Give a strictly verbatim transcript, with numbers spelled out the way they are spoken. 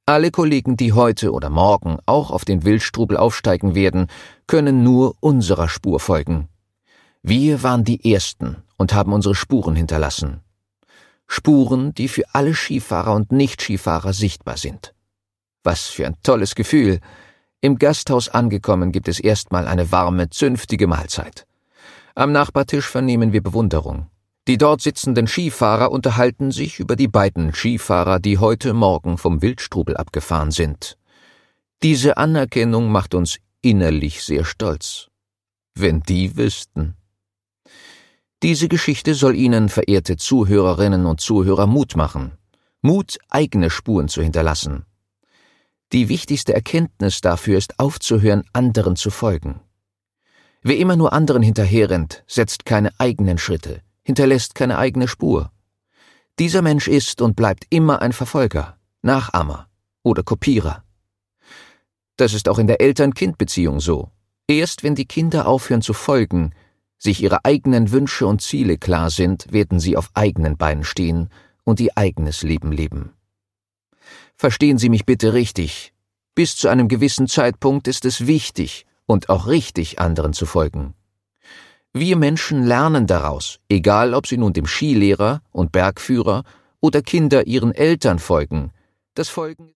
Alle Kollegen, die heute oder morgen auch auf den Wildstrubel aufsteigen werden, können nur unserer Spur folgen. Wir waren die Ersten und haben unsere Spuren hinterlassen. Spuren, die für alle Skifahrer und Nicht-Skifahrer sichtbar sind. Was für ein tolles Gefühl! Im Gasthaus angekommen gibt es erstmal eine warme, zünftige Mahlzeit. Am Nachbartisch vernehmen wir Bewunderung. Die dort sitzenden Skifahrer unterhalten sich über die beiden Skifahrer, die heute Morgen vom Wildstrubel abgefahren sind. Diese Anerkennung macht uns innerlich sehr stolz. Wenn die wüssten. Diese Geschichte soll Ihnen, verehrte Zuhörerinnen und Zuhörer, Mut machen. Mut, eigene Spuren zu hinterlassen. Die wichtigste Erkenntnis dafür ist, aufzuhören, anderen zu folgen. Wer immer nur anderen hinterherrennt, setzt keine eigenen Schritte, hinterlässt keine eigene Spur. Dieser Mensch ist und bleibt immer ein Verfolger, Nachahmer oder Kopierer. Das ist auch in der Eltern-Kind-Beziehung so. Erst wenn die Kinder aufhören zu folgen, sich ihre eigenen Wünsche und Ziele klar sind, werden sie auf eigenen Beinen stehen und ihr eigenes Leben leben. Verstehen Sie mich bitte richtig. Bis zu einem gewissen Zeitpunkt ist es wichtig und auch richtig, anderen zu folgen. Wir Menschen lernen daraus, egal ob sie nun dem Skilehrer und Bergführer oder Kinder ihren Eltern folgen. Das Folgen